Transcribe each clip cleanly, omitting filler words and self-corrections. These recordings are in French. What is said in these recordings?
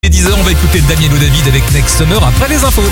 Et 10h, on va écouter Damien David avec Next Summer après les infos.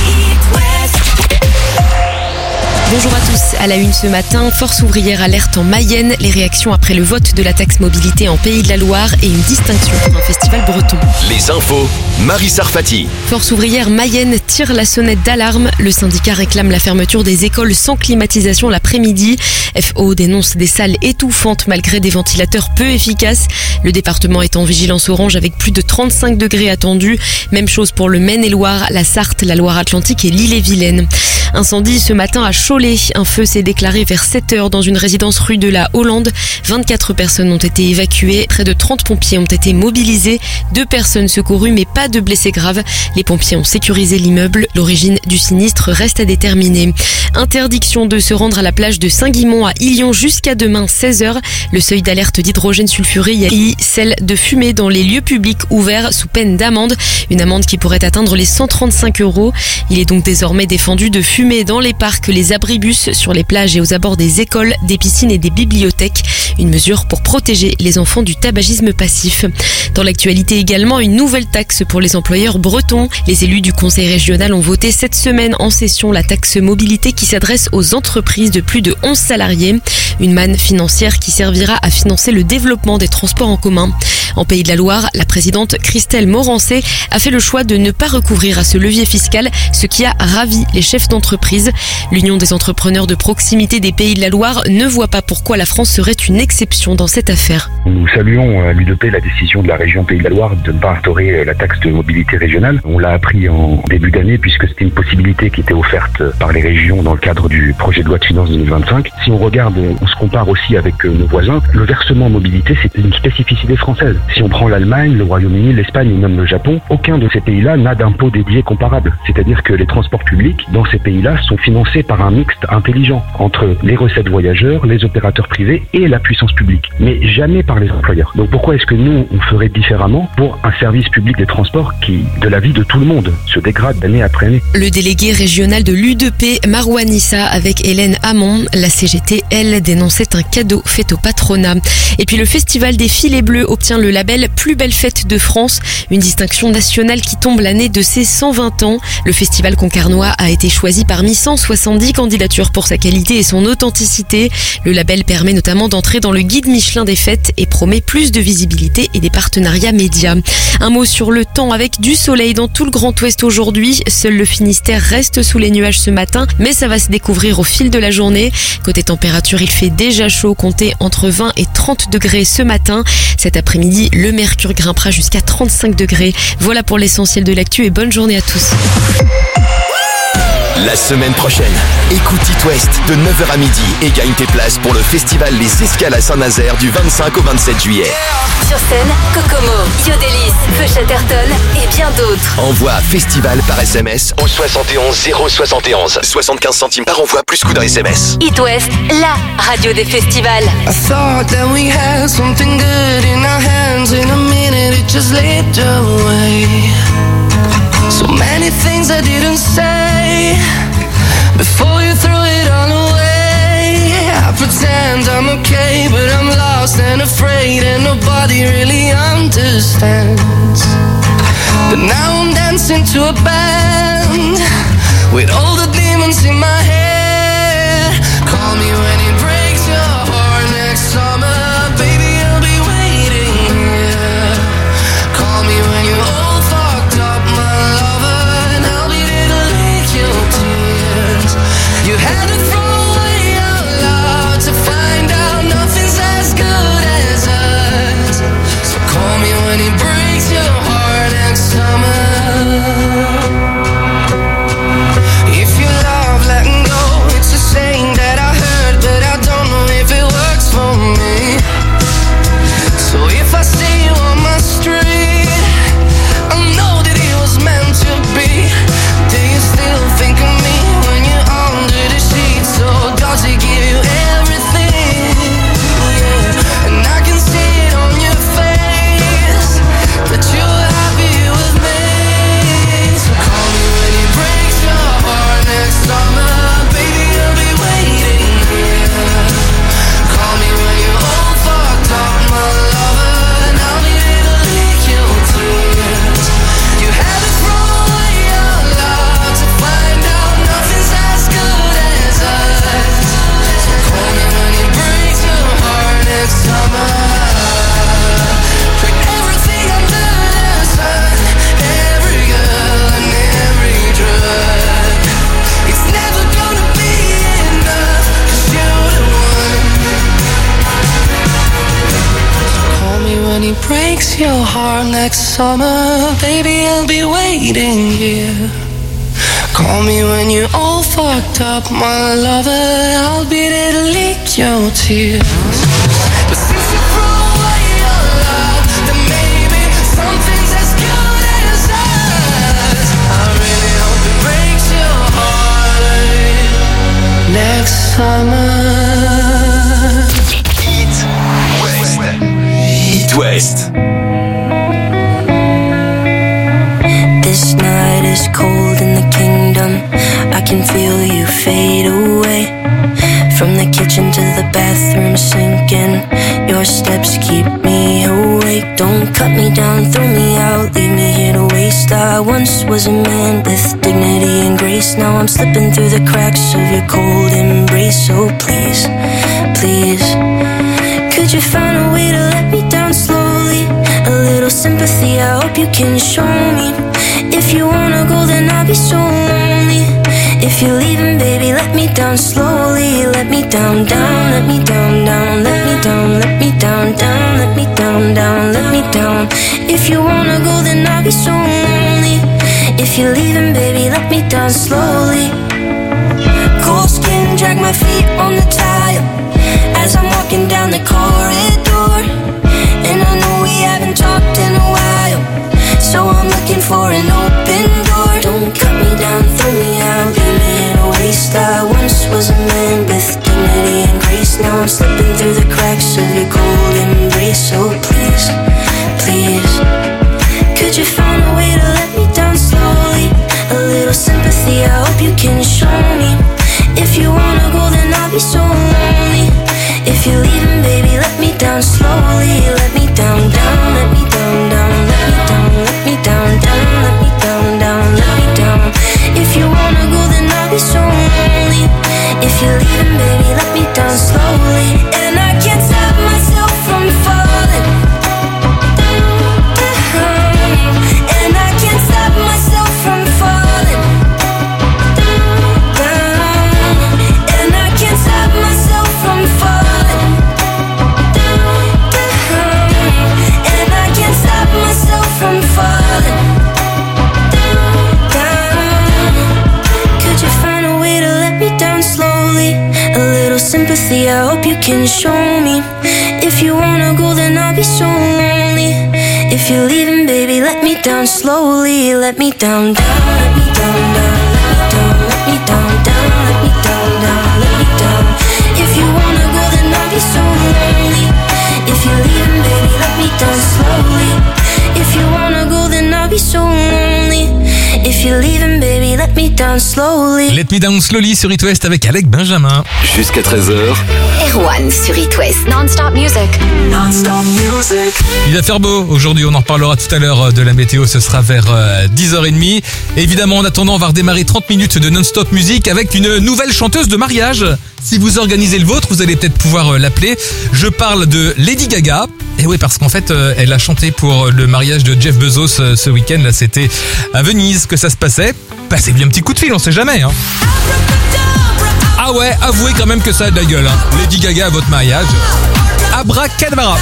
Bonjour à tous. À la une ce matin, Force ouvrière alerte en Mayenne. Les réactions après le vote de la taxe mobilité en Pays de la Loire et une distinction pour un festival breton. Les infos, Marie Sarfati. Force ouvrière Mayenne tire la sonnette d'alarme. Le syndicat réclame la fermeture des écoles sans climatisation l'après-midi. FO dénonce des salles étouffantes malgré des ventilateurs peu efficaces. Le département est en vigilance orange avec plus de 35 degrés attendus. Même chose pour le Maine-et-Loire, la Sarthe, la Loire-Atlantique et l'Ille-et-Vilaine. Incendie ce matin à Cholet. Un feu s'est déclaré vers 7h dans une résidence rue de la Hollande. 24 personnes ont été évacuées. Près de 30 pompiers ont été mobilisés. 2 personnes secourues mais pas de blessés graves. Les pompiers ont sécurisé l'immeuble. L'origine du sinistre reste à déterminer. Interdiction de se rendre à la plage de Saint-Guimont à Illion jusqu'à demain 16h. Le seuil d'alerte d'hydrogène sulfuré y celle de fumer dans les lieux publics ouverts sous peine d'amende. Une amende qui pourrait atteindre les 135 €. Il est donc désormais défendu de fumer dans les parcs, les abribus, sur les plages et aux abords des écoles, des piscines et des bibliothèques. Une mesure pour protéger les enfants du tabagisme passif. Dans l'actualité également, une nouvelle taxe pour les employeurs bretons. Les élus du conseil régional ont voté cette semaine en session la taxe mobilité qui s'adresse aux entreprises de plus de 11 salariés. Une manne financière qui servira à financer le développement des transports en commun. En Pays de la Loire, la présidente Christelle Morancé a fait le choix de ne pas recourir à ce levier fiscal, ce qui a ravi les chefs d'entreprise. L'Union des entrepreneurs de proximité des Pays de la Loire ne voit pas pourquoi la France serait une exception dans cette affaire. Nous saluons à l'UDP la décision de la région Pays de la Loire de ne pas instaurer la taxe de mobilité régionale. On l'a appris en début d'année puisque c'était une possibilité qui était offerte par les régions dans le cadre du projet de loi de finances 2025. Si on regarde, on se compare aussi avec nos voisins, le versement mobilité c'est une spécificité française. Si on prend l'Allemagne, le Royaume-Uni, l'Espagne ou même le Japon, aucun de ces pays-là n'a d'impôt dédié comparable. C'est-à-dire que les transports publics dans ces pays-là sont financés par un mixte intelligent entre les recettes voyageurs, les opérateurs privés et la puissance publique, mais jamais par les employeurs. Donc pourquoi est-ce que nous, on ferait différemment pour un service public des transports qui, de la vie de tout le monde, se dégrade d'année après année? Le délégué régional de l'UDP, Marouane Issa, avec Hélène Hamon, la CGT, elle, dénonçait un cadeau fait au patronat. Et puis le Festival des Filets Bleus obtient le label Plus belle fête de France, une distinction nationale qui tombe l'année de ses 120 ans. Le festival concarnois a été choisi parmi 170 candidatures pour sa qualité et son authenticité. Le label permet notamment d'entrer dans le guide Michelin des fêtes et promet plus de visibilité et des partenariats médias. Un mot sur le temps avec du soleil dans tout le Grand Ouest aujourd'hui. Seul le Finistère reste sous les nuages ce matin, mais ça va se découvrir au fil de la journée. Côté température, il fait déjà chaud, comptez entre 20 et 30 degrés ce matin. Cet après-midi, le mercure grimpera jusqu'à 35 degrés. Voilà pour l'essentiel de l'actu et bonne journée à tous. La semaine prochaine, écoute It West de 9h à midi et gagne tes places pour le festival Les Escales à Saint-Nazaire du 25 au 27 juillet. Sur scène, Kokomo, Yodelis, Feu Chatterton et bien d'autres. Envoie festival par SMS au 71 071. 75 centimes par envoi plus coût d'un SMS. It West, la radio des festivals. I thought that we had something good in our hands. In a minute it just slipped away. So many things I didn't say before you threw it all away. I pretend I'm okay, but I'm lost and afraid, and nobody really understands. But now I'm dancing to a band with all the demons in my head. Call me when it breaks your heart next summer, baby, I'll be waiting here. Call me when you're all fucked up, my lover, and I'll be there to lick your tears. You had to throw away out loud to find out nothing's as good as us. So call me when it breaks your heart next summer. If you love letting go, it's a saying that I heard, but I heart next summer. Baby, I'll be waiting here. Call me when you're all fucked up, my lover. I'll be there to lick your tears. But since you threw away your love, then maybe something's as good as us. I really hope it breaks your heart next summer. It West. This night is cold in the kingdom. I can feel you fade away. From the kitchen to the bathroom sinking. Your steps keep me awake. Don't cut me down, throw me out, leave me here to waste. I once was a man with dignity and grace. Now I'm slipping through the cracks of your cold embrace. So please, please, could you find a way to let me down slowly? A little sympathy, I hope you can show me. If you wanna go, then I'll be so lonely. If you're leaving, baby, let me down slowly. Let me down, down, let me down, down, let me down, let me down, down, let me down, down, let me down. If you wanna go, then I'll be so lonely. If you're leaving, baby, let me down slowly. Cold skin, drag my feet on the tile as I'm walking down the corridor. And I know we haven't talked in a while, so I'm looking for an open door. Don't cut me down, throw me out, leave me in a waste. I once was a man with dignity and grace. Now I'm slipping through the cracks of your cold embrace. So please, please, could you find a way to let me down slowly? A little sympathy, I hope you can show me. If you wanna go, then I'll be so lonely. If you're leaving, baby, let me down slowly. Let me down, down, let me down, down, let me down, let me down, down, let me down, down, let me down. If you wanna go, then I'll be so lonely. If you're leaving, baby, let me down slowly. And I can't stop myself from falling down. And I can't stop myself from falling down. And I can't stop myself from falling down. And I can't stop myself from falling down. Could you find a way to let me down slowly? A little sympathy, I hope you can show me. If you wanna go, then I'll be so lonely. If you're leaving, baby, let me down slowly. Let me down, down, let me down, down, let me down, down, let me down, down, let me down. If you wanna go, then I'll be so lonely. If you're leaving, baby, let me down slowly. If you wanna go, then I'll be so lonely. If you're leaving, baby, let me down slowly. Let Me Down Slowly sur It West avec Alec Benjamin. Jusqu'à 13h. Erwan sur It West. Non-stop music. Non-stop music. Il va faire beau aujourd'hui, on en reparlera tout à l'heure de la météo, ce sera vers 10h30. Évidemment, en attendant, on va redémarrer 30 minutes de non-stop musique avec une nouvelle chanteuse de mariage. Si vous organisez le vôtre, vous allez peut-être pouvoir l'appeler. Je parle de Lady Gaga. Et oui, parce qu'en fait, elle a chanté pour le mariage de Jeff Bezos ce week-end. Là, c'était à Venise que ça se passait. Passez-lui un petit coup de fil, on sait jamais. Hein. Ah ouais, avouez quand même que ça a de la gueule. Hein. Lady Gaga à votre mariage. Abracadabra.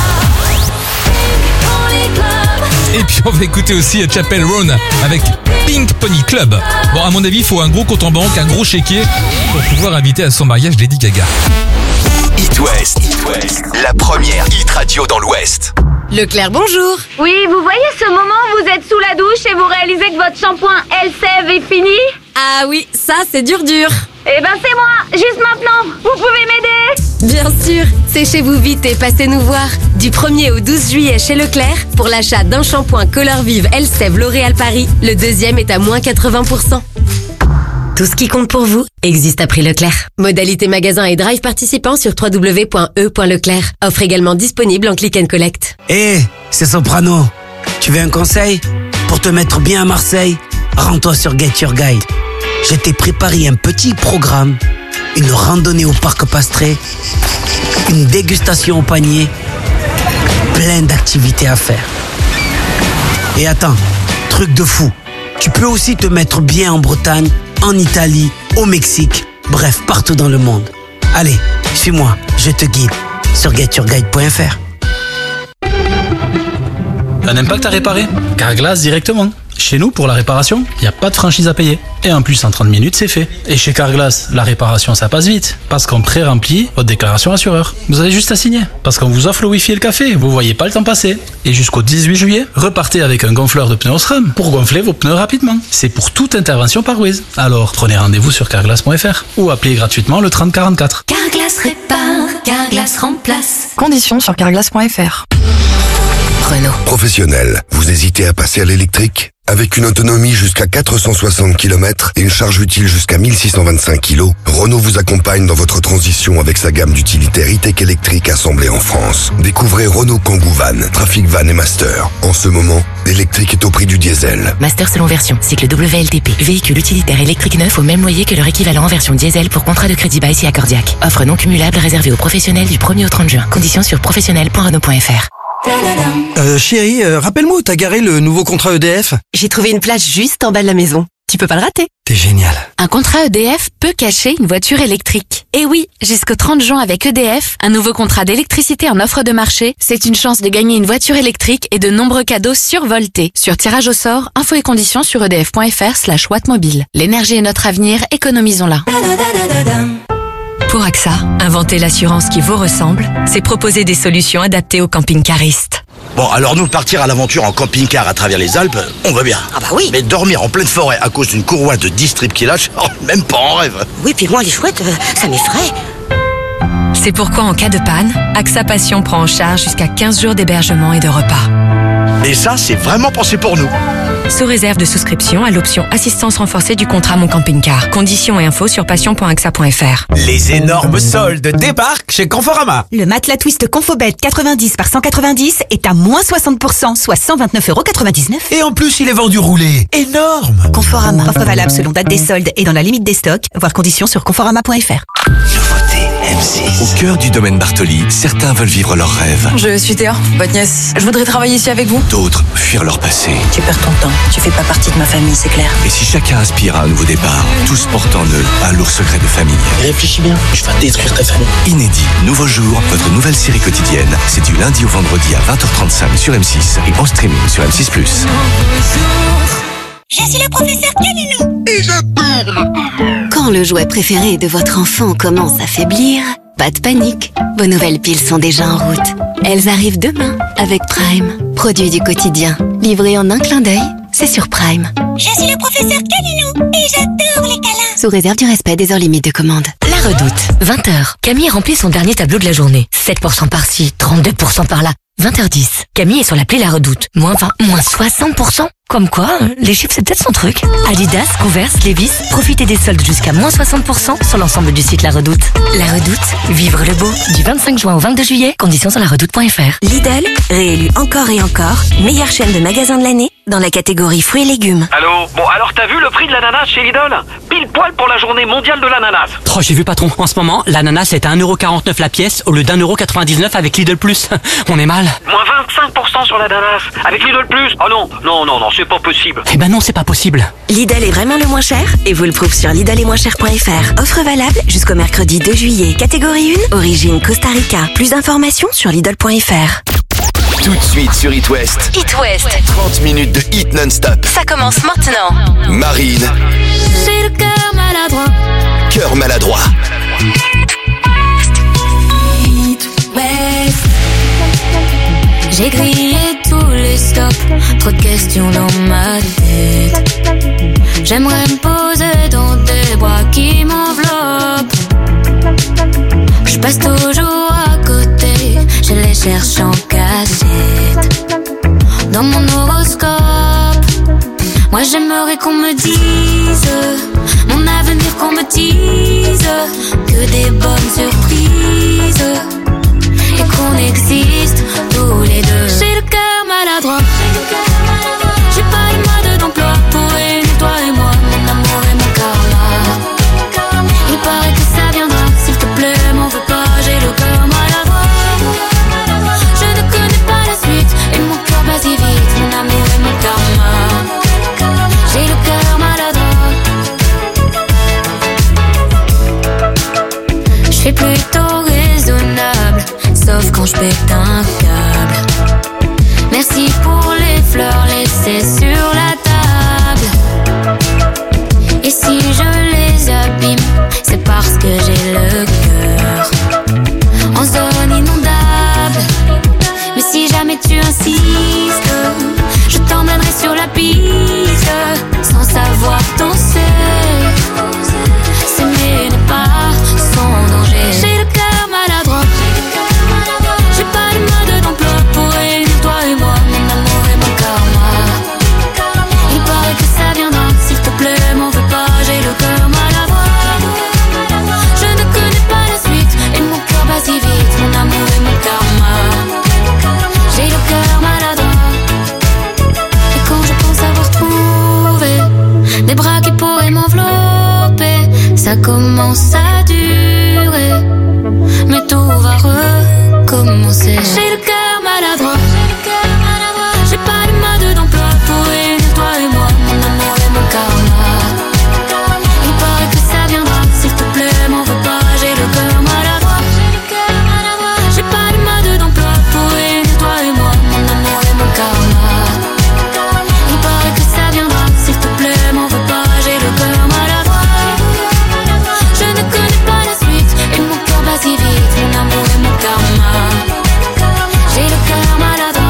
Et puis on va écouter aussi Chapel Roan avec Pink Pony Club. Bon, à mon avis, il faut un gros compte en banque, un gros chéquier pour pouvoir inviter à son mariage Lady Gaga. It West, la première hit radio dans l'Ouest. Leclerc, bonjour. Oui, vous voyez ce moment où vous êtes sous la douche et vous réalisez que votre shampoing Elseve est fini? Ah oui, ça c'est dur. Eh ben c'est moi, juste maintenant. Vous pouvez m'aider? Bien sûr, séchez-vous vite et passez nous voir. Du 1er au 12 juillet chez Leclerc, pour l'achat d'un shampoing Color Vive Elseve L'Oréal Paris, le deuxième est à moins 80%. Tout ce qui compte pour vous existe à prix Leclerc. Modalité magasin et drive participant sur www.e.leclerc. Offre également disponible en click and collect. C'est Soprano. Tu veux un conseil? Pour te mettre bien à Marseille, rends-toi sur Get Your Guide. Je t'ai préparé un petit programme, une randonnée au parc Pastré, une dégustation au panier, plein d'activités à faire. Et attends, truc de fou, tu peux aussi te mettre bien en Bretagne, en Italie, au Mexique, bref, partout dans le monde. Allez, suis-moi, je te guide sur getyourguide.fr. Un impact à réparer? Carglass directement. Chez nous, pour la réparation, il n'y a pas de franchise à payer. Et en plus, en 30 minutes, c'est fait. Et chez Carglass, la réparation, ça passe vite. Parce qu'on pré-remplit votre déclaration assureur. Vous avez juste à signer. Parce qu'on vous offre le Wi-Fi et le café. Vous voyez pas le temps passer. Et jusqu'au 18 juillet, repartez avec un gonfleur de pneus Osram pour gonfler vos pneus rapidement. C'est pour toute intervention par Wiz. Alors, prenez rendez-vous sur carglass.fr ou appelez gratuitement le 3044. Carglass répare, Carglass remplace. Conditions sur carglass.fr. Renault. Professionnel, vous hésitez à passer à l'électrique? Avec une autonomie jusqu'à 460 km et une charge utile jusqu'à 1625 kg, Renault vous accompagne dans votre transition avec sa gamme d'utilitaires e-tech électriques assemblés en France. Découvrez Renault Kangoo Van, Trafic Van et Master. En ce moment, l'électrique est au prix du diesel. Master selon version, cycle WLTP. Véhicule utilitaire électrique neuf au même loyer que leur équivalent en version diesel pour contrat de crédit by si accordiaque. Offre non cumulable réservée aux professionnels du 1er au 30 juin. Conditions sur professionnel.renault.fr. Chérie, rappelle-moi où t'as garé le nouveau contrat EDF. J'ai trouvé une place juste en bas de la maison. Tu peux pas le rater. T'es génial. Un contrat EDF peut cacher une voiture électrique. Et oui, jusqu'au 30 juin avec EDF, un nouveau contrat d'électricité en offre de marché, c'est une chance de gagner une voiture électrique et de nombreux cadeaux survoltés. Sur tirage au sort, infos et conditions sur edf.fr/wattmobile. L'énergie est notre avenir, économisons-la. Pour AXA, inventer l'assurance qui vous ressemble, c'est proposer des solutions adaptées aux camping-caristes. Bon, alors nous, partir à l'aventure en camping-car à travers les Alpes, on va bien. Ah bah oui. Mais dormir en pleine forêt à cause d'une courroie de 10 strips qui lâche, même pas en rêve. Oui, puis moi, les chouettes, ça m'effraie. C'est pourquoi en cas de panne, AXA Passion prend en charge jusqu'à 15 jours d'hébergement et de repas. Et ça, c'est vraiment pensé pour nous. Sous réserve de souscription à l'option assistance renforcée du contrat Mon Camping-Car. Conditions et infos sur passion.axa.fr. Les énormes soldes débarquent chez Conforama. Le matelas Twist Confobed 90 par 190 est à moins 60%, soit 129,99 €. Et en plus, il est vendu roulé. Énorme. Conforama. Offre valable selon date des soldes et dans la limite des stocks. Voir conditions sur conforama.fr. Nouveauté M6. Au cœur du domaine Bartoli, certains veulent vivre leurs rêves. Je suis Théa, votre nièce. Je voudrais travailler ici avec vous. D'autres fuir leur passé. Tu perds ton temps. Tu fais pas partie de ma famille, c'est clair. Et si chacun aspire à un nouveau départ, tous portent en eux un lourd secret de famille. Réfléchis bien, je vais détruire ta famille. Inédit, nouveau jour, votre nouvelle série quotidienne. C'est du lundi au vendredi à 20h35 sur M6 et en streaming sur M6+. Je suis le professeur Calinou et j'adore. Quand le jouet préféré de votre enfant commence à faiblir, pas de panique. Vos nouvelles piles sont déjà en route. Elles arrivent demain avec Prime. Produit du quotidien. Livré en un clin d'œil, c'est sur Prime. Je suis le professeur Calinou et j'adore les câlins. Sous réserve du respect des heures limites de commande. La Redoute, 20h. Camille remplit son dernier tableau de la journée. 7% par-ci, 32% par-là. 20h10. Camille est sur l'appli La Redoute. Moins 20, moins 60%. Comme quoi, les chiffres c'est peut-être son truc. Adidas, Converse, Levi's, profitez des soldes jusqu'à moins 60% sur l'ensemble du site La Redoute. La Redoute, vivre le beau. Du 25 juin au 22 juillet, conditions sur laredoute.fr. Lidl, réélu encore et encore, meilleure chaîne de magasins de l'année dans la catégorie fruits et légumes. Allô? Bon, alors t'as vu le prix de l'ananas chez Lidl? Pile poil pour la journée mondiale de l'ananas. Oh, j'ai vu patron, en ce moment, l'ananas est à 1,49 € la pièce au lieu d'1,99 € avec Lidl Plus. On est mal. Moins 25% sur l'ananas avec Lidl Plus. Oh non, c'est pas possible. Eh ben non, c'est pas possible. Lidl est vraiment le moins cher et vous le prouve sur lidl-et-moins-cher.fr. Offre valable jusqu'au mercredi 2 juillet. Catégorie 1, origine Costa Rica. Plus d'informations sur lidl.fr. Tout de suite sur It West. It West. 30 minutes de hit non-stop. Ça commence maintenant. Marine. J'ai le cœur maladroit. Cœur maladroit. It West. J'ai grillé tous les stops. Trop de questions dans ma tête. J'aimerais me poser dans des bras qui m'enveloppent. Je passe toujours à côté. Je les cherche en cachette. Dans mon horoscope, moi j'aimerais qu'on me dise mon avenir, qu'on me dise que des bonnes surprises et qu'on existe tous les deux. J'ai le cœur maladroit. J'ai pas le mode d'emploi pour réunir toi et moi, mon amour et mon karma. Il paraît que ça viendra, s'il te plaît, m'en veux pas. J'ai le cœur maladroit. Je ne connais pas la suite et mon cœur bat si vite, mon amour et mon karma. J'ai le cœur maladroit. Je suis plutôt raisonnable, sauf quand je pète un câble. Merci pour des bras qui pourraient m'envelopper. Ça commence à durer, mais tout va recommencer. J'ai le cœur maladroit, j'ai pas de mode d'emploi pour réunir toi et moi, mon amour et mon karma. Il paraît que ça viendra, s'il te plaît, m'en veux pas. J'ai le cœur maladroit, j'ai pas de mode d'emploi pour réunir toi et moi, mon amour et mon karma. Il paraît que ça viendra, s'il te plaît, m'en veux pas. J'ai le cœur maladroit, je ne connais pas la suite et mon cœur bat si vite, mon amour et mon karma. J'ai le cœur maladroit.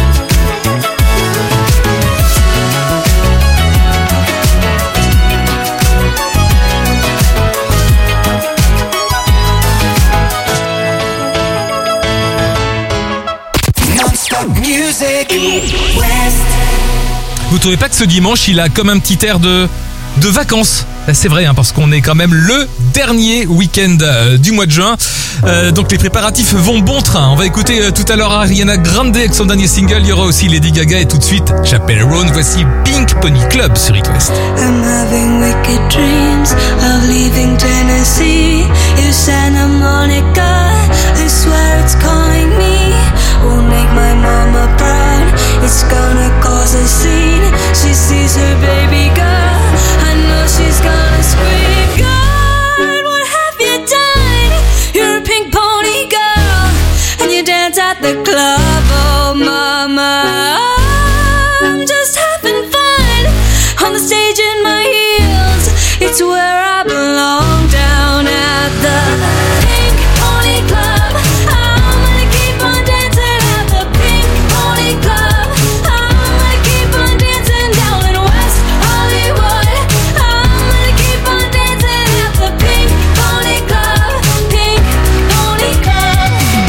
Vous trouvez pas que ce dimanche il a comme un petit air de vacances? C'est vrai, parce qu'on est quand même le dernier week-end du mois de juin. Donc les préparatifs vont bon train. On va écouter tout à l'heure Ariana Grande avec son dernier single. Il y aura aussi Lady Gaga et tout de suite Chappell Roan. Voici Pink Pony Club sur It West. I'm having wicked dreams of leaving Tennessee. You Santa Monica, I swear it's calling me. Won't make my mama proud, it's gonna cause a scene. She sees her baby girl, I know she's gonna scream. God, what have you done? You're a pink pony girl, and you dance at the club. Oh mama, I'm just having fun on the stage in my heels. It's where I belong, down at the Pink Pony Club. I'm gonna keep on dancing at the Pink Pony Club. I'm gonna keep on dancing down in West Hollywood. I'm gonna keep on dancing at the Pink Pony Club. Pink Pony Club.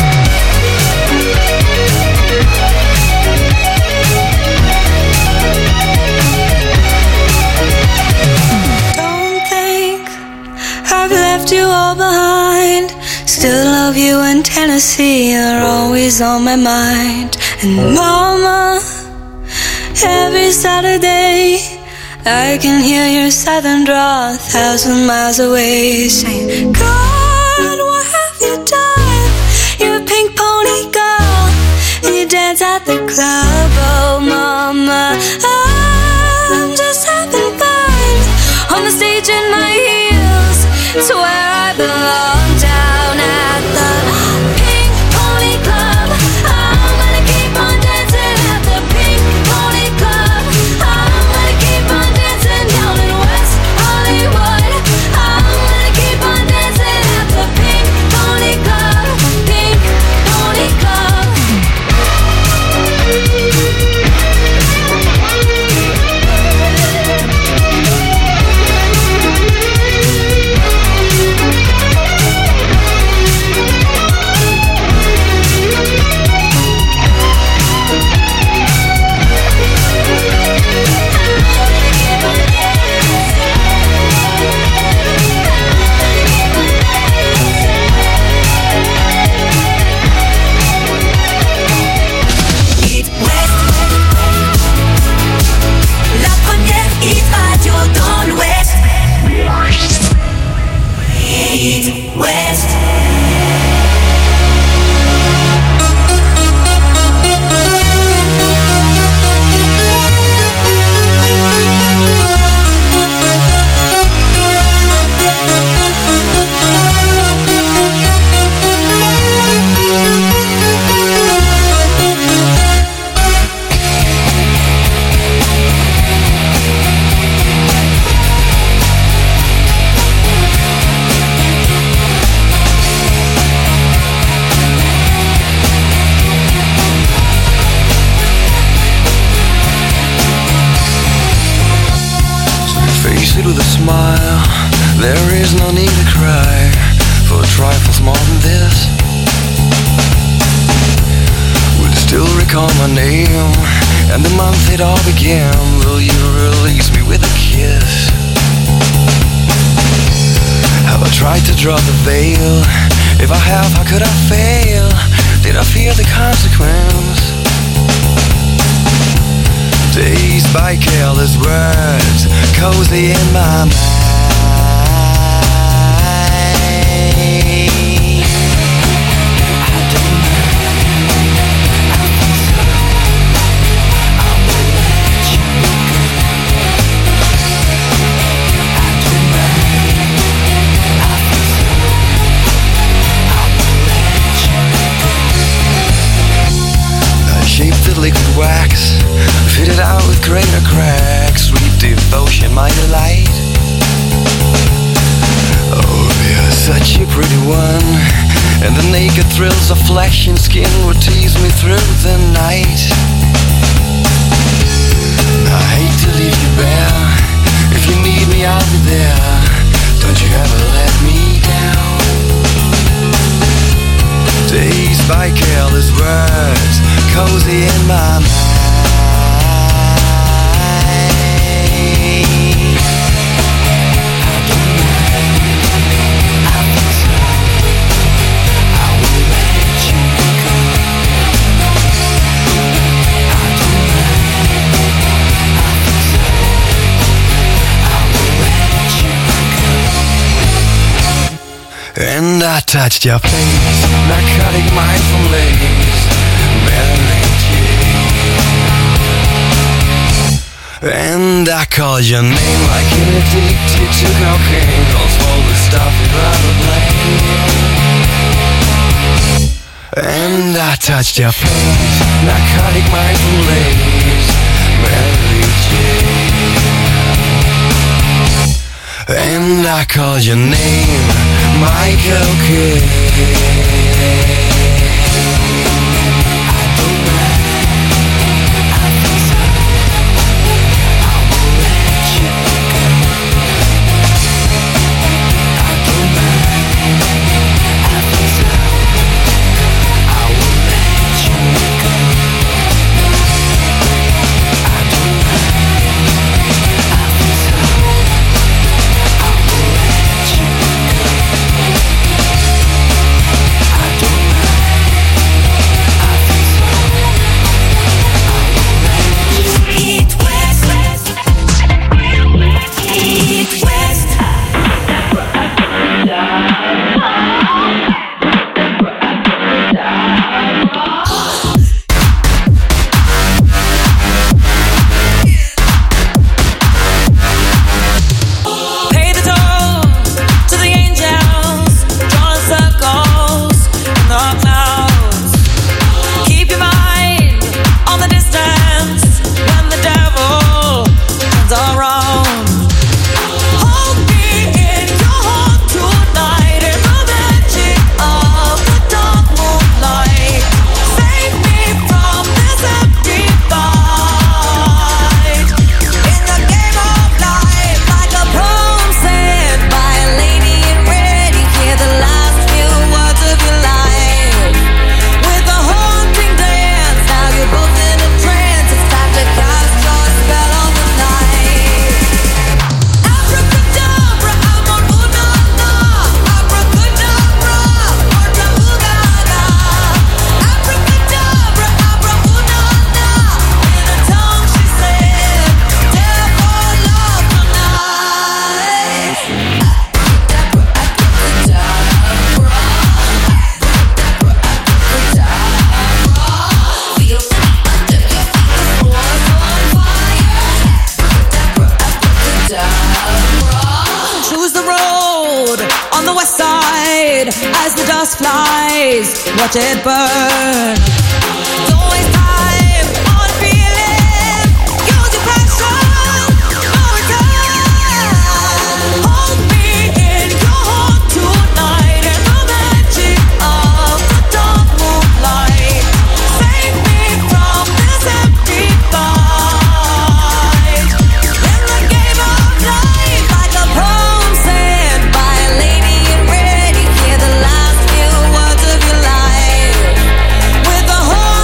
Don't think I've left you all behind. Still love you in Tennessee, you're always on my mind. And mama, every Saturday I can hear your southern drawl 1,000 miles away, saying, God, what have you done? You're a pink pony girl, and you dance at the club. Oh mama, I'm just having fun on the stage in my heels. It's where I belong, down at the Pink Pony Club. I'm gonna keep on dancing at the Pink Pony Club. I'm gonna keep on dancing down in West Hollywood. I'm gonna keep on dancing at the Pink Pony Club. Pink Pony Club. La première hit radio dans l'Ouest. Hit West. Face it with a smile. There is no need to cry for trifles more than this. Will you still recall my name and the month it all began? Will you release me with a kiss? Have I tried to draw the veil? If I have, how could I fail? Did I fear the consequence? Dazed by careless words, cozy in my mind. Shaped the liquid wax, fitted out with greater cracks. Sweet devotion, my delight. Oh, you're such a pretty one, and the naked thrills of flesh and skin would tease me through the night. I hate to leave you bare. If you need me, I'll be there. Don't you ever let me down. Dazed by careless words, cozy in my mind. And I touched your face, narcotic mindful lace, Mary Jane. And I called your name like an addicted to cocaine, calls for the stuff without a blame. And I touched your face, narcotic mindful lace, Mary Jane. And I called your name, Michael Kidd. Watch it burn. With the whole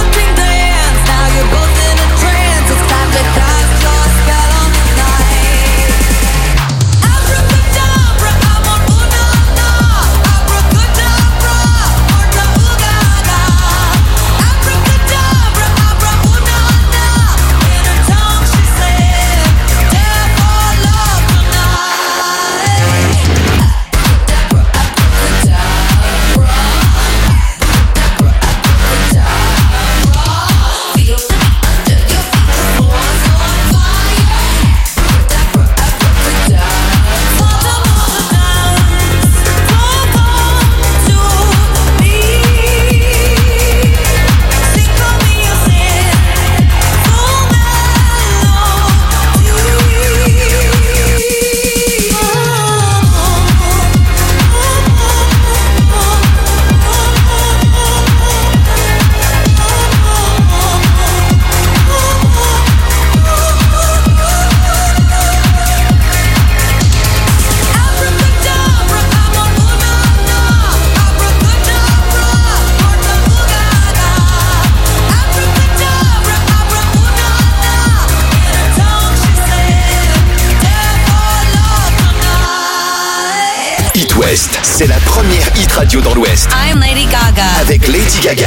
c'est la première hit radio dans l'Ouest. I'm Lady Gaga. Avec Lady Gaga.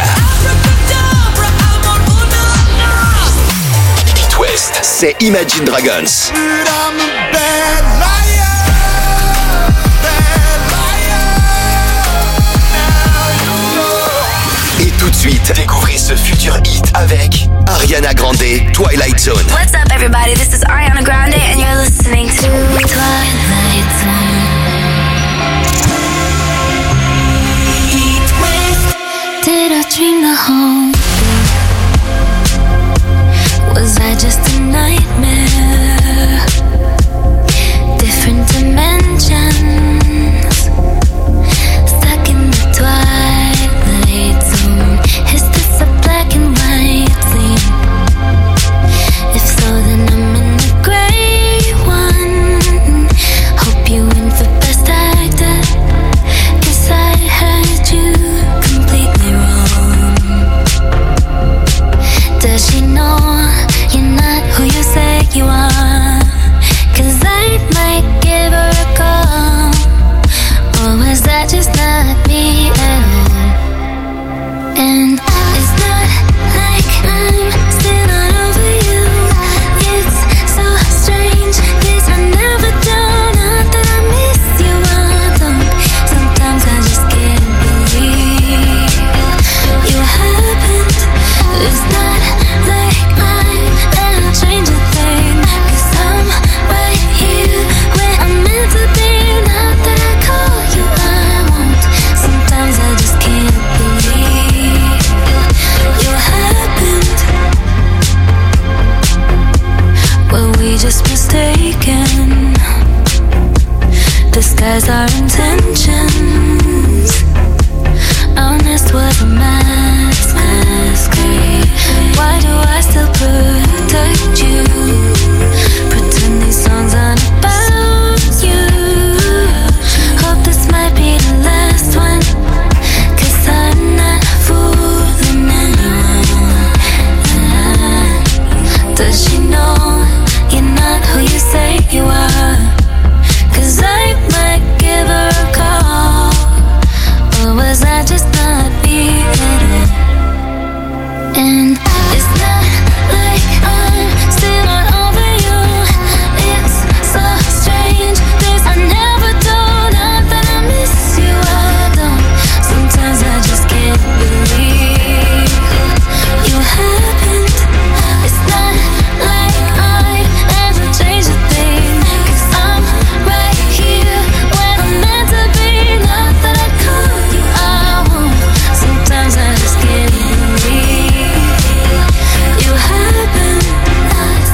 Hit West, c'est Imagine Dragons. Et tout de suite, découvrez ce futur hit avec Ariana Grande, Twilight Zone. What's up, everybody? This is Ariana Grande, and you're listening to Twilight Zone. Did I dream the whole thing? Was I just a nightmare? Different dimensions, stuck in the twilight zone. Is this a black and white scene? If so, then I'm in the gray one. Hope you win for best actor, 'cause I heard you completely wrong. Does she know you're not who you say you are? 'Cause I might give her a call. Or was that just not me at all? And it's not like I'm still not over you. It's so strange, 'cause I never do. Not that I miss you, I don't. Sometimes I just can't believe you happened. It's not like I'm gonna change a thing, 'cause I'm right here where I'm meant to be. Not that I call you, I won't. Sometimes I just can't believe you happened. Were we just mistaken? Disguise our intentions. Honest was a masquerade. Why do I still protect you? Pretend these songs aren't about you. Hope this might be the last one, 'cause I'm not fooling anyone. Does she know you're not who you say you are? 'Cause I might give her a call. Or was I just not being at all? And it's not like I'm still not over you. It's so strange, 'cause I never do. Not that I miss you, I don't. Sometimes I just can't believe you happened. It's not like I'd ever change a thing, 'cause I'm right here where I'm meant to be. Not that I call you, I won't. Sometimes I just can't believe you happened. It's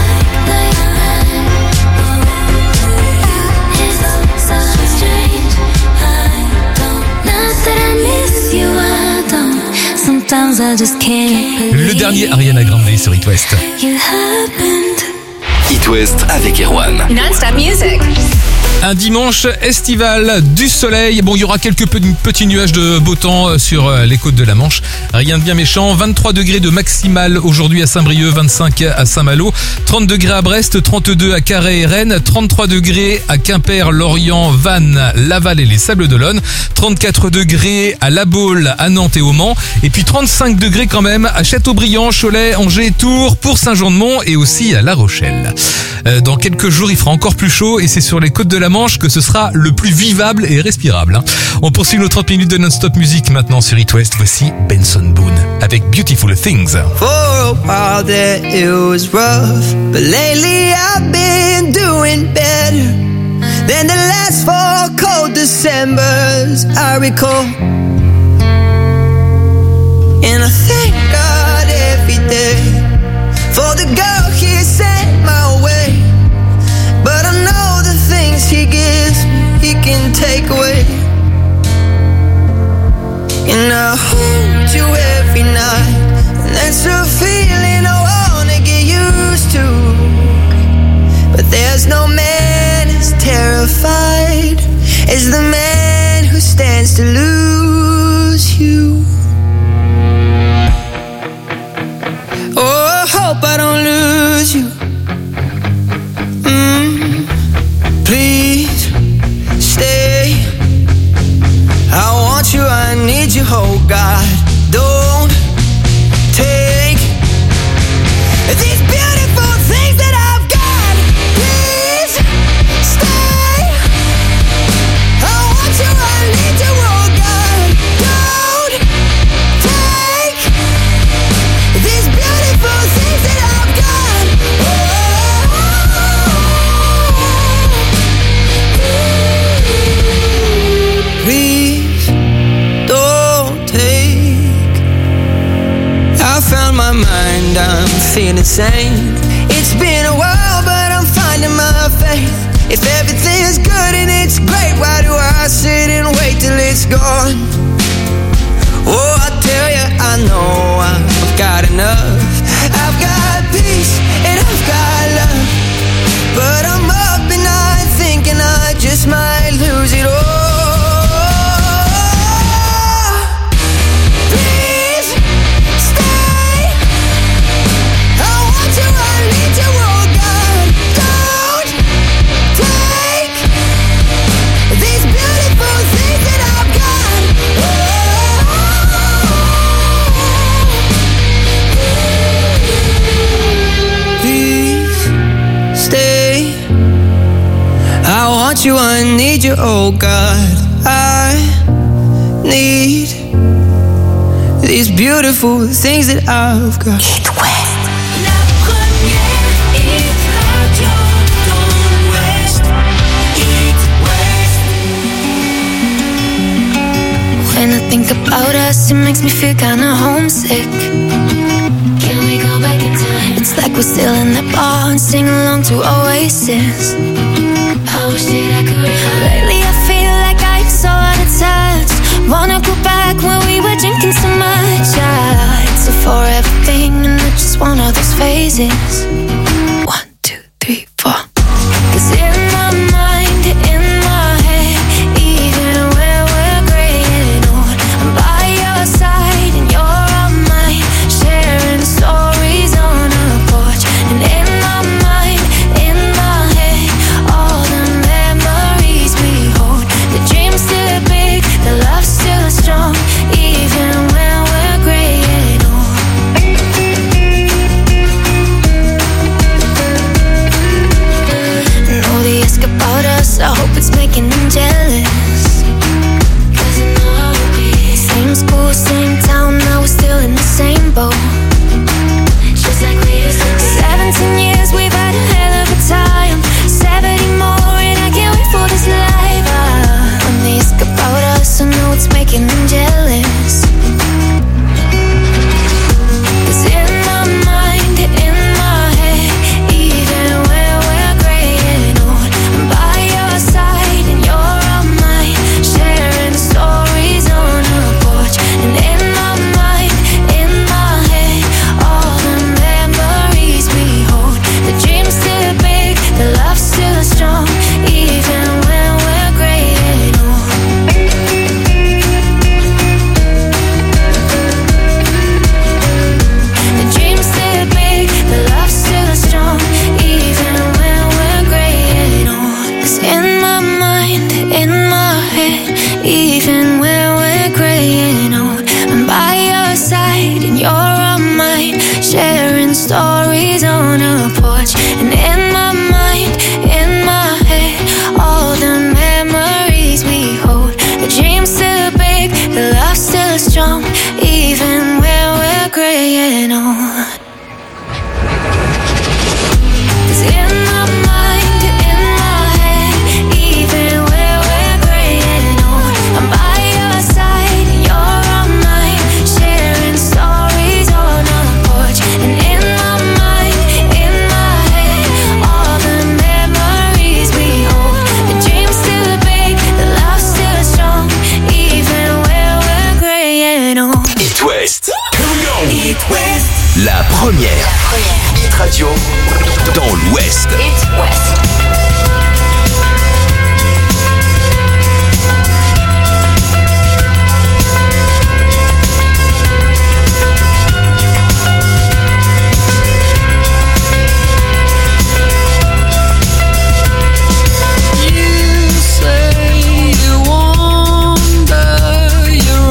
so strange, I don't. Not that I miss you, I don't. Sometimes I just can't believe Le dernier Ariana Grande sur Hit West. you happened. Hit West avec Erwan. Non-stop music. Un dimanche estival, du soleil. Bon, il y aura quelques petits nuages de beau temps sur les côtes de la Manche. Rien de bien méchant. 23 degrés de maximal aujourd'hui à Saint-Brieuc, 25 à Saint-Malo, 30 degrés à Brest, 32 à Carhaix et Rennes, 33 degrés à Quimper, Lorient, Vannes, Laval et les Sables-d'Olonne, 34 degrés à La Baule, à Nantes et au Mans, et puis 35 degrés quand même à Châteaubriand, Cholet, Angers, Tours, pour Saint-Jean-de-Mont et aussi à La Rochelle. Dans quelques jours, il fera encore plus chaud et c'est sur les côtes de la Manche que ce sera le plus vivable et respirable. On poursuit nos 30 minutes de non-stop musique maintenant sur Hit West. Voici Benson Boone avec Beautiful Things. For a while there it was rough, but lately I've been doing better than the last 4 cold Decembers I recall. And I thank God every day for the girl He sent my way. But I know the things He gives me, He can take away. And I hold you every night, and that's a feeling I wanna get used to. But there's no man as terrified as the man who stands to lose you. Oh, I hope I don't lose you. Please stay. feel insane. It's been a while, but I'm finding my faith. If everything's good and it's great, why do I sit and wait till it's gone? Oh, I tell you, I know I've got enough. I've got peace and I've got love, but I'm up at night thinking I just might lose it all. Please stay. I want you, I need you, oh God. Don't take these beautiful things that I've got. Please stay. I want you, I need you, oh God. I need these beautiful things that I've got. It West. La première hit radio dans l'Ouest. It West. When I think about us, it makes me feel kinda homesick. Can we go back in time? It's like we're still in that bar and sing along to Oasis. I wish that I could. Lately I feel like I'm so out of touch. Wanna go back when we were drinking so much. It's a forever thing and I just want all those phases. 1, 2, 3, 4. 'Cause in my mind, in my head, even when we're graying old, I'm by your side and you're on mine, sharing stories on a porch. And in my mind, in my head, all the memories we hold. The dream's still big, the love's still strong, even when we're graying old. And all they ask about us, I hope it's making them jealous. 'Cause I know we same school, same town, now we're still in the same boat. Just like we used to be. 17 years, we've had a hell of a time. 70 more and I can't wait for this life. When they ask about us, I know it's making them jealous. 'Cause in my mind, in my head, even when we're graying old, I'm by your side and you're on mine, sharing stories on a porch. And in my mind, in my head, all the memories we hold. The dream's still big, the love's still strong, even when we're graying old. The dream's still big, the love's still strong, even when we're graying old. 'Cause in my mind, in my head, even when we're graying old, I'm by your side and you're on mine, sharing stories on a porch. And in my mind, in my head, all the memories we hold. The dream's still big, the love's still strong, even when we're graying old. 'Cause in my mind, in my head, even when we're graying old, I'm by your side and you're on mine, sharing stories on a porch. And in my mind, in my head, all the memories we hold. The dream's still big, the love's still strong, even when we're graying old. It West. Here we go. It West. La première. Hit radio dans l'Ouest. It West. You say you wander your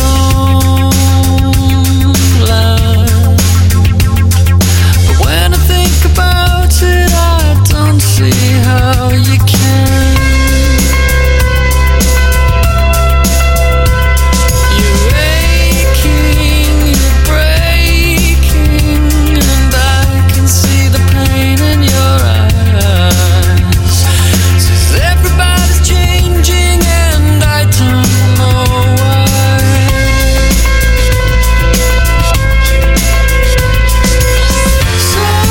own line, but when I think about it, I don't see how you can. You're aching, you're breaking, and I can see the pain in your eyes. Says everybody's changing and I don't know why. So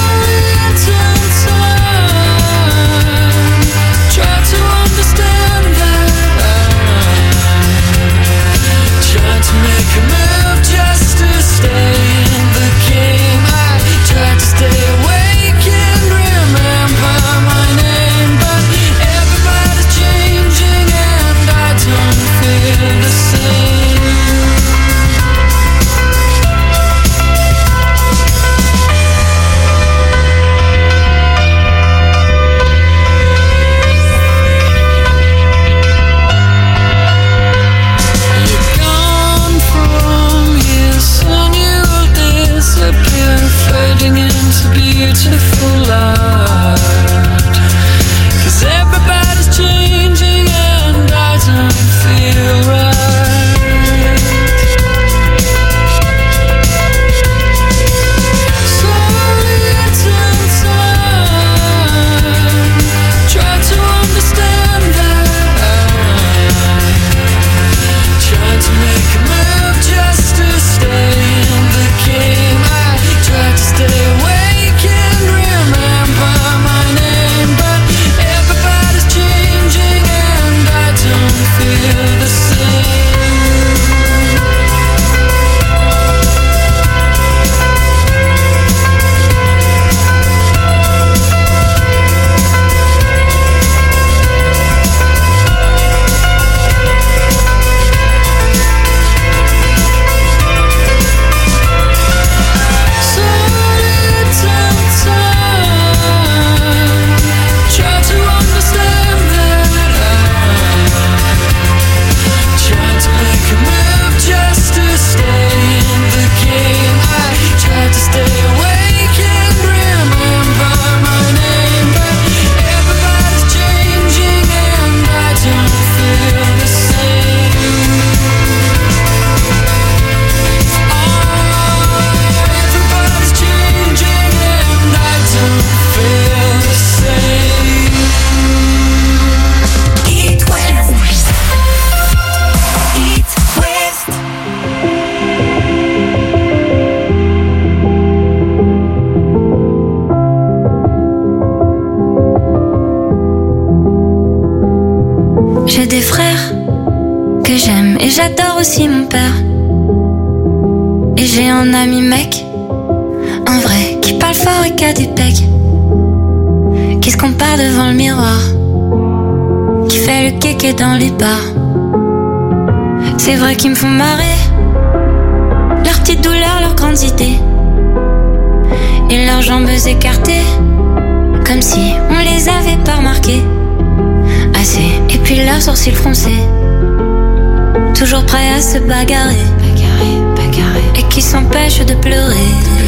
J'ai des frères que j'aime et j'adore aussi mon père. Et j'ai un ami mec, un vrai, qui parle fort et qui a du pec, qui se compare devant le miroir, qui fait le kéké dans les bars. C'est vrai qu'ils me font marrer, leurs petites douleurs, leurs grandes idées, et leurs jambes écartées, comme si on les avait pas remarquées assez. Et puis leurs sourcils froncés, toujours prêts à se bagarrer, et qui s'empêchent de pleurer.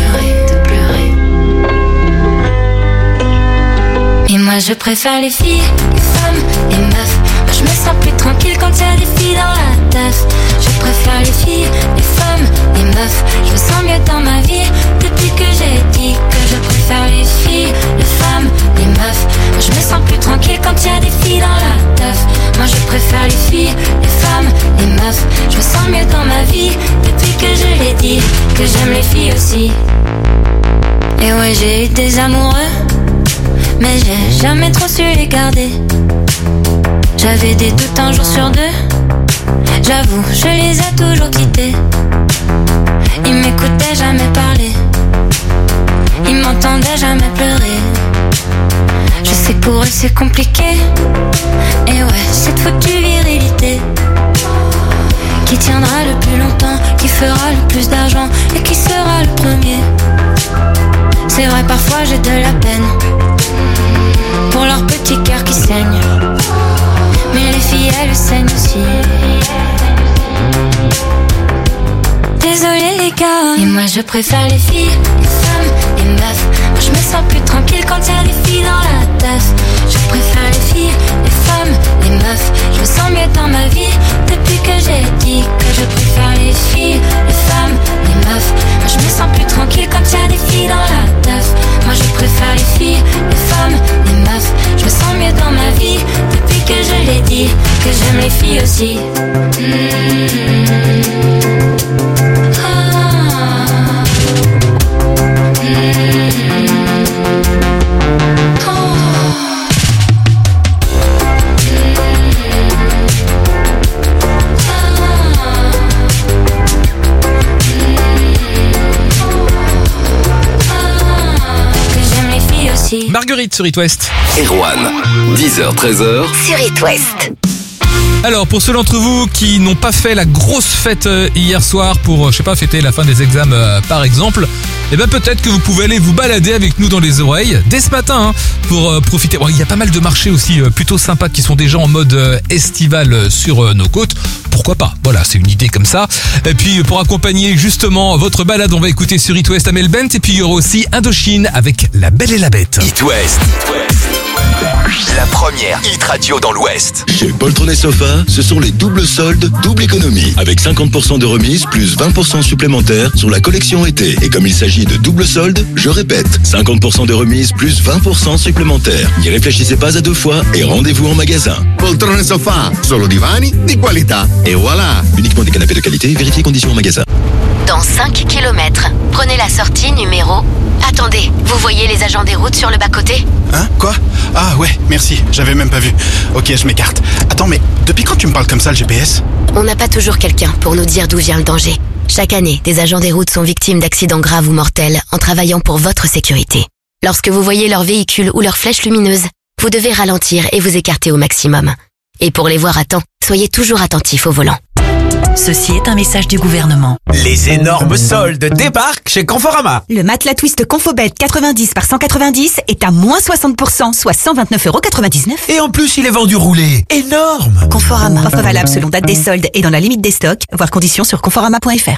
Et moi je préfère les filles, les femmes, les meufs. Moi je me sens plus tranquille quand y'a des filles dans la teuf. Je préfère les filles, les femmes, les meufs. Je me sens mieux dans ma vie depuis que j'ai dit que je préfère les filles, les femmes, les meufs. Moi je me sens plus tranquille quand y'a des filles dans la teuf. Moi je préfère les filles, les femmes, les meufs. Je me sens mieux dans ma vie depuis que je l'ai dit que j'aime les filles aussi. Et ouais, j'ai eu des amoureux, mais j'ai jamais trop su les garder. J'avais des doutes un jour sur deux, j'avoue, je les ai toujours quittés. Ils m'écoutaient jamais parler, ils m'entendaient jamais pleurer. Je sais que pour eux c'est compliqué, et ouais, cette foutue virilité qui tiendra le plus longtemps, qui fera le plus d'argent et qui sera le premier. C'est vrai, parfois j'ai de la peine pour leur petit cœur qui saigne, mais les filles elles saignent aussi. Désolé les gars, et moi je préfère les filles, les femmes, les meufs. Moi je me sens plus tranquille quand y'a des filles dans la teuf. Je préfère les filles, les femmes, les meufs. Je me sens mieux dans ma vie depuis que j'ai dit que je préfère les filles, les femmes, les meufs. Moi je me sens plus tranquille quand y'a des filles dans la teuf. Moi je préfère les filles, les femmes, les meufs. Je me sens mieux dans ma vie depuis que je l'ai dit que j'aime les filles aussi. Marguerite sur It West. Erwan, 10h-13h. Sur It West. Alors, pour ceux d'entre vous qui n'ont pas fait la grosse fête hier soir pour, je sais pas, fêter la fin des examens par exemple, eh ben peut-être que vous pouvez aller vous balader avec nous dans les oreilles dès ce matin pour profiter. Bon, il y a pas mal de marchés aussi plutôt sympas qui sont déjà en mode estival sur nos côtes. Pourquoi pas? Voilà, c'est une idée comme ça. Et puis pour accompagner justement votre balade, on va écouter sur It West Amel Bent. Et puis il y aura aussi Indochine avec La Belle et la Bête. It West. La première hit radio dans l'Ouest. Chez Poltron Sofa, ce sont les doubles soldes, double économie. Avec 50% de remise plus 20% supplémentaires sur la collection été. Et comme il s'agit de double soldes, je répète, 50% de remise plus 20% supplémentaires. N'y réfléchissez pas à deux fois et rendez-vous en magasin. Poltrone Sofa, solo divani di qualità. Et voilà. Uniquement des canapés de qualité, vérifiez conditions en magasin. Dans 5 km, prenez la sortie numéro... Attendez, vous voyez les agents des routes sur le bas-côté? Hein? Quoi? Ah ouais, merci, j'avais même pas vu. Ok, je m'écarte. Attends, mais depuis quand tu me parles comme ça, le GPS? On n'a pas toujours quelqu'un pour nous dire d'où vient le danger. Chaque année, des agents des routes sont victimes d'accidents graves ou mortels en travaillant pour votre sécurité. Lorsque vous voyez leur véhicule ou leur flèche lumineuse, vous devez ralentir et vous écarter au maximum. Et pour les voir à temps, soyez toujours attentifs au volant. Ceci est un message du gouvernement. Les énormes soldes débarquent chez Conforama. Le matelas Twist Confobed 90 par 190 est à moins 60%, soit 129,99 €. Et en plus, il est vendu roulé. Énorme. Conforama. Offre valable selon date des soldes et dans la limite des stocks. Voir conditions sur conforama.fr.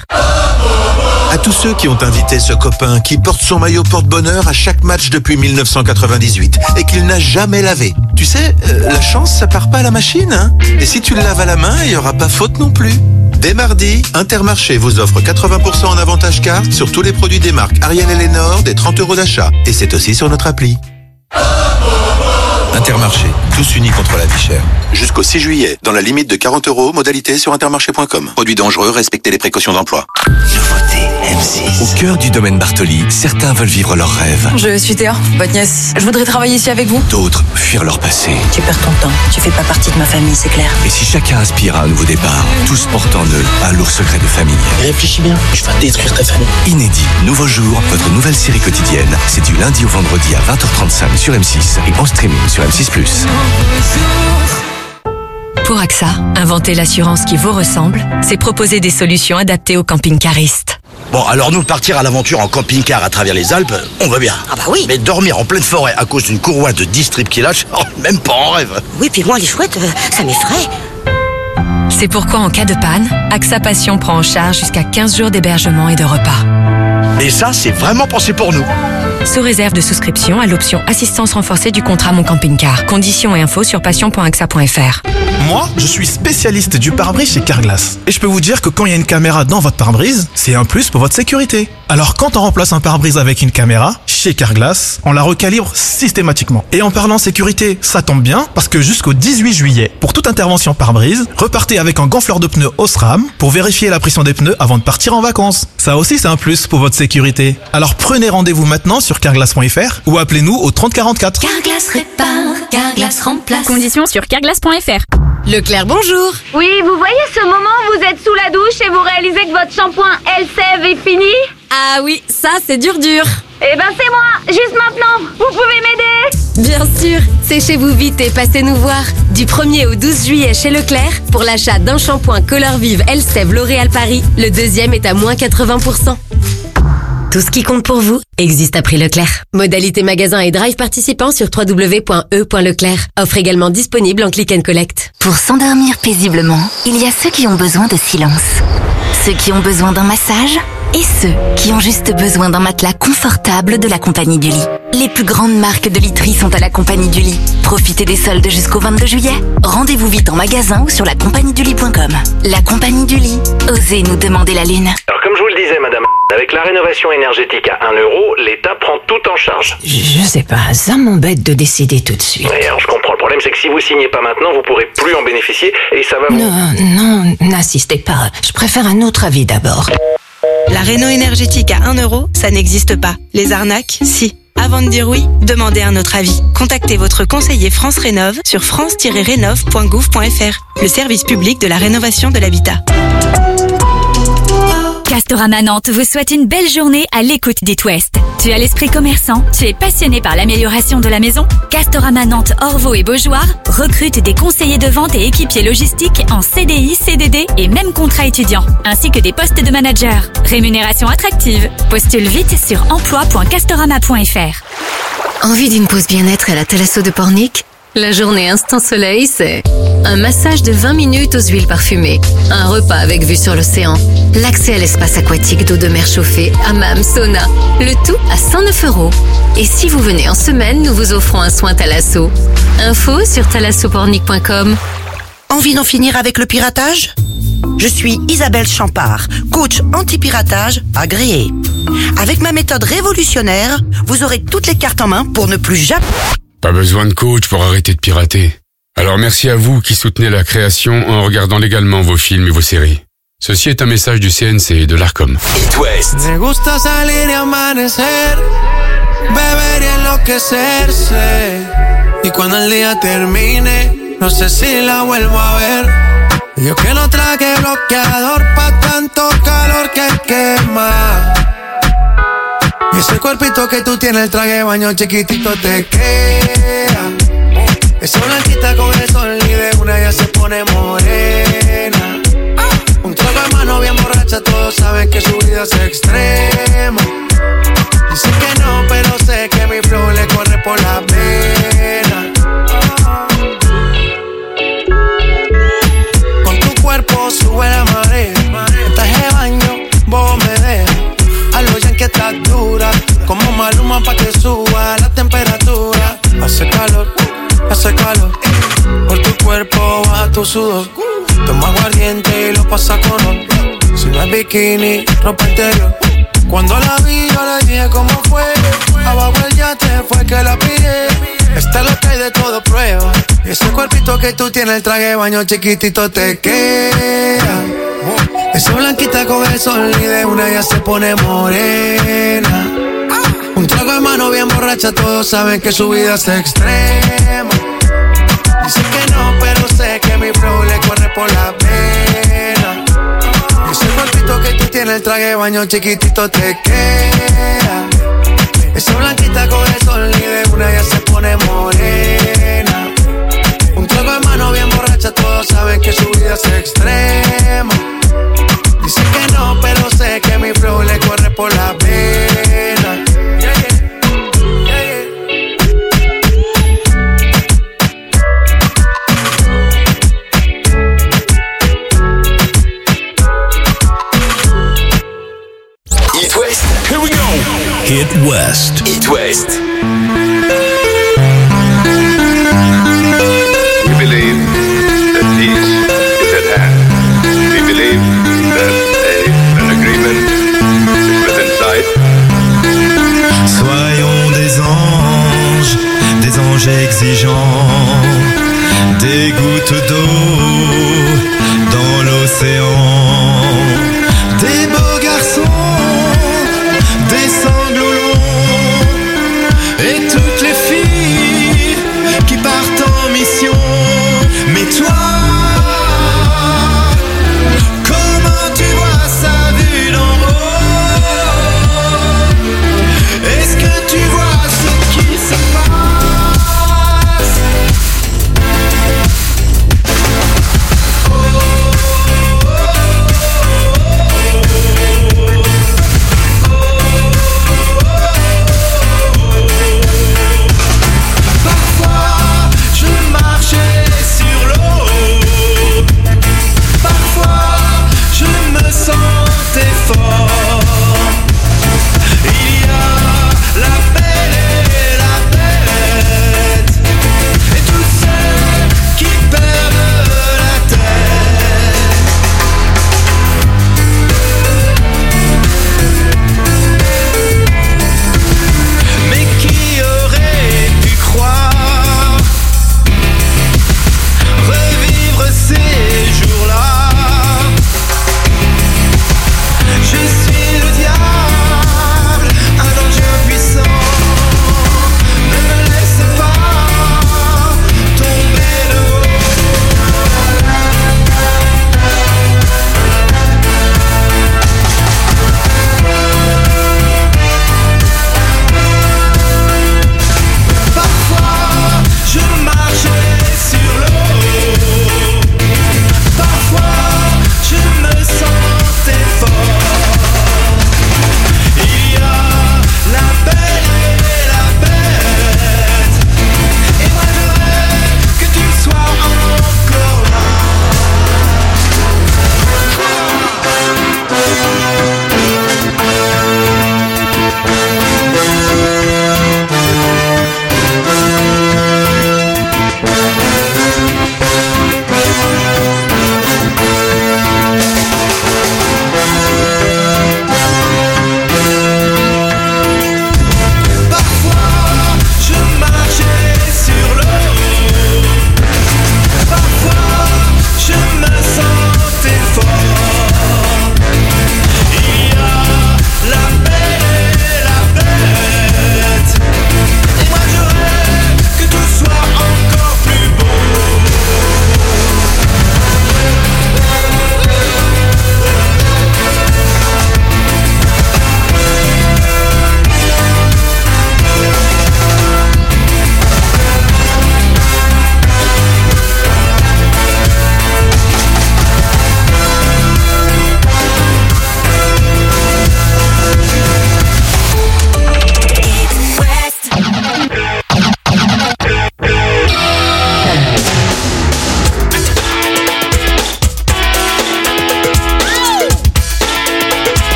À tous ceux qui ont invité ce copain qui porte son maillot porte-bonheur à chaque match depuis 1998 et qu'il n'a jamais lavé. Tu sais, la chance, ça part pas à la machine, hein. Et si tu le laves à la main, il y aura pas faute non plus. Dès mardi, Intermarché vous offre 80% en avantage carte sur tous les produits des marques Ariel et Lénore, des 30 € d'achat. Et c'est aussi sur notre appli. Intermarché, tous unis contre la vie chère. Jusqu'au 6 juillet, dans la limite de 40 €, modalité sur intermarché.com. Produits dangereux, respectez les précautions d'emploi. Nouveauté M6. Au cœur du domaine Bartoli, certains veulent vivre leurs rêves. Je suis Théa, votre nièce. Je voudrais travailler ici avec vous. D'autres fuir leur passé. Tu perds ton temps. Tu fais pas partie de ma famille, c'est clair. Et si chacun aspire à un nouveau départ, tous portent en eux un lourd secret de famille. Réfléchis bien, je vais détruire ta famille. Inédit, nouveau jour, votre nouvelle série quotidienne. C'est du lundi au vendredi à 20h35 sur M6 et en streaming sur M6+. Pour AXA, inventer l'assurance qui vous ressemble, c'est proposer des solutions adaptées aux camping-caristes. Bon, alors nous, partir à l'aventure en camping-car à travers les Alpes, on veut bien. Ah bah oui. Mais dormir en pleine forêt à cause d'une courroie de 10 strips qui lâche, même pas en rêve. Oui, puis moi, les chouettes, ça m'effraie. C'est pourquoi en cas de panne, AXA Passion prend en charge jusqu'à 15 jours d'hébergement et de repas. Et ça, c'est vraiment pensé pour nous. Sous réserve de souscription à l'option assistance renforcée du contrat Mon Camping-Car. Conditions et infos sur passion.axa.fr. Moi, je suis spécialiste du pare-brise chez Carglass. Et je peux vous dire que quand il y a une caméra dans votre pare-brise, c'est un plus pour votre sécurité. Alors quand on remplace un pare-brise avec une caméra, chez Carglass, on la recalibre systématiquement. Et en parlant sécurité, ça tombe bien, parce que jusqu'au 18 juillet, pour toute intervention pare-brise, repartez avec un gonfleur de pneus Osram pour vérifier la pression des pneus avant de partir en vacances. Ça aussi, c'est un plus pour votre sécurité. Alors prenez rendez-vous maintenant sur carglass.fr ou appelez-nous au 30 44. Carglass répare, Carglass remplace. Conditions sur carglass.fr. Leclerc, bonjour. Oui, vous voyez ce moment où vous êtes sous la douche et vous réalisez que votre shampoing Elseve est fini? Ah oui, ça c'est dur. Eh ben c'est moi, juste maintenant. Vous pouvez m'aider? Bien sûr, séchez-vous vite et passez nous voir. Du 1er au 12 juillet chez Leclerc, pour l'achat d'un shampoing Color Vive Elseve L'Oréal Paris, le deuxième est à moins 80%. Tout ce qui compte pour vous existe à prix Leclerc. Modalité magasin et drive participant sur www.e.leclerc. Offre également disponible en click and collect. Pour s'endormir paisiblement, il y a ceux qui ont besoin de silence, ceux qui ont besoin d'un massage et ceux qui ont juste besoin d'un matelas confortable de la Compagnie du Lit. Les plus grandes marques de literie sont à la Compagnie du Lit. Profitez des soldes jusqu'au 22 juillet. Rendez-vous vite en magasin ou sur lacompagniedulit.com. La Compagnie du Lit. Osez nous demander la lune. Alors comme je vous le disais, madame, avec la rénovation énergétique à 1 €, l'État prend tout en charge. Je sais pas, ça m'embête de décider tout de suite. Oui, alors je comprends. Le problème, c'est que si vous signez pas maintenant, vous pourrez plus en bénéficier et ça va vous... Non, n'insistez pas. Je préfère un autre avis d'abord. La réno énergétique à 1 €, ça n'existe pas. Les arnaques, si. Avant de dire oui, demandez un autre avis. Contactez votre conseiller France Rénov sur france-rénov.gouv.fr, le service public de la rénovation de l'habitat. Castorama Nantes vous souhaite une belle journée à l'écoute d'It West. Tu as l'esprit commerçant, tu es passionné par l'amélioration de la maison? Castorama Nantes, Orvaux et Beaujoire recrute des conseillers de vente et équipiers logistiques en CDI, CDD et même contrat étudiant, ainsi que des postes de manager. Rémunération attractive. Postule vite sur emploi.castorama.fr. Envie d'une pause bien-être à la Thalasso de Pornic? La journée Instant Soleil, c'est un massage de 20 minutes aux huiles parfumées, un repas avec vue sur l'océan, l'accès à l'espace aquatique d'eau de mer chauffée, hammam, sauna, le tout à 109 €. Et si vous venez en semaine, nous vous offrons un soin Thalasso. Info sur thalassopornic.com. Envie d'en finir avec le piratage? Je suis Isabelle Champard, coach anti-piratage agréée. Avec ma méthode révolutionnaire, vous aurez toutes les cartes en main pour ne plus jamais... Pas besoin de coach pour arrêter de pirater. Alors merci à vous qui soutenez la création en regardant légalement vos films et vos séries. Ceci est un message du CNC et de l'ARCOM. It West. Me gusta salir y amanecer, beber y enloquecerse. Y cuando el día termine, no sé si la vuelvo a ver. Yo que no traje bloqueador pa' tanto calor que quema. Y ese cuerpito que tú tienes, el traje de baño chiquitito te queda. Esa blanquita con el sol y de una ya se pone morena. Un trago de mano bien borracha, todos saben que su vida es extrema. Dicen que no, pero sé que mi flow le corre por la vena. Con tu cuerpo sube la marea. En traje de baño, vos me dejas. A lo ya que estás dura, como Maluma pa' que suba la temperatura. Hace calor, por tu cuerpo baja tu sudor. Toma aguardiente y lo pasa con honor. Si no es bikini, ropa interior. Cuando la vi yo le dije cómo fue. Abajo el yate fue que la pillé. Esta es lo que hay de todo prueba. Y ese cuerpito que tú tienes, el traje de baño chiquitito te queda. Esa blanquita con el sol y de una ya se pone morena. Un trago de mano bien borracha, todos saben que su vida es extrema. Dice que no, pero sé que mi flow le corre por la pena. Ese cuerpito que tú tienes, el traje de baño chiquitito te queda. Esa blanquita con el sol y de una ya se pone morena. Un trago de mano bien borracha, todos saben que su vida es extrema. Dice que no, pero sé que mi flow le corre por la pena. It West. Here we go. Hit West. It West. We believe that peace is at hand. We believe that an agreement is within sight. Soyons des anges exigeants, des gouttes d'eau dans l'océan, des beaux garçons, des sanglots longs, et toutes les filles qui partent en mission. Mais toi, comment tu vois ça vu d'en haut? Est-ce que tu vois ce qui se passe?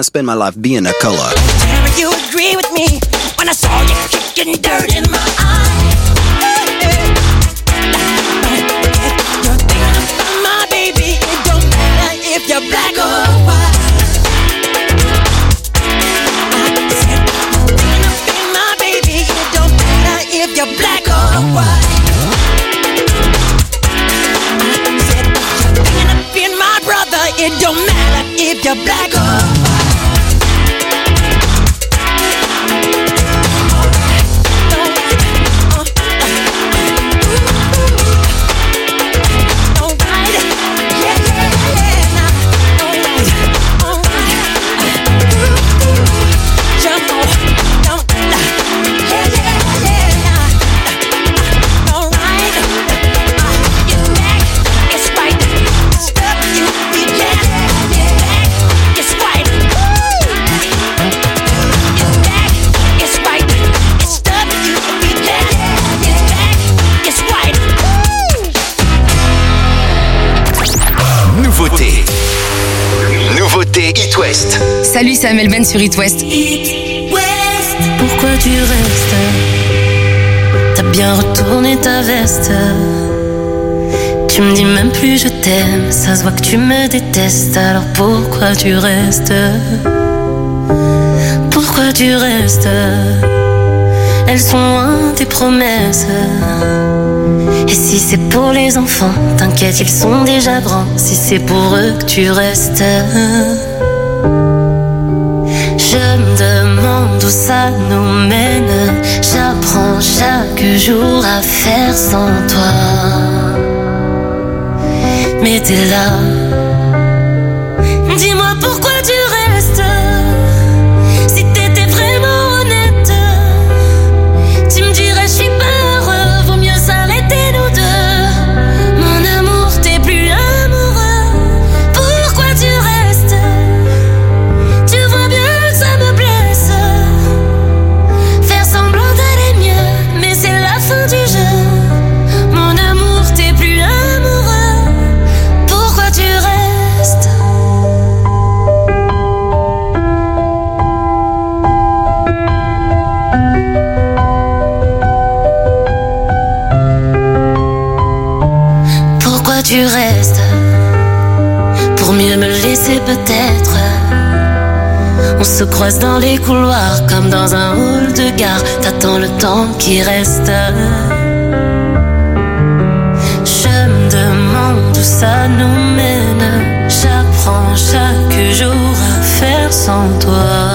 spend my life being a color. You agree with me when I saw you kicking dirt in my eye. You're thinking about my baby. It don't matter if you're black or white. I said you're thinking about my baby. It don't matter if you're black or white. I said you're thinking about my brother. It don't matter if you're black or white. Nouveauté It West. Salut, c'est Amel Ben sur It West. Pourquoi tu restes? T'as bien retourné ta veste. Tu me dis même plus je t'aime. Ça se voit que tu me détestes. Alors pourquoi tu restes? Pourquoi tu restes? Elles sont loin tes promesses. Et si c'est pour les enfants, t'inquiète, ils sont déjà grands. Si c'est pour eux que tu restes, je me demande où ça nous mène. J'apprends chaque jour à faire sans toi. Mais t'es là. Dis-moi pourquoi tu restes. Si t'étais vraiment honnête, tu me dirais je suis pas heureux. Vaut mieux s'arrêter nous deux. Mon amour, t'es plus amoureux. Pourquoi tu restes? Tu vois bien que ça me blesse. Faire semblant d'aller mieux, mais c'est la fin du jeu. Mon amour, t'es plus amoureux. Pourquoi tu restes? Pourquoi tu restes? Pour mieux me laisser peut-être. On se croise dans les couloirs comme dans un hall de gare. T'attends le temps qui reste. Je me demande où ça nous mène. J'apprends chaque jour à faire sans toi.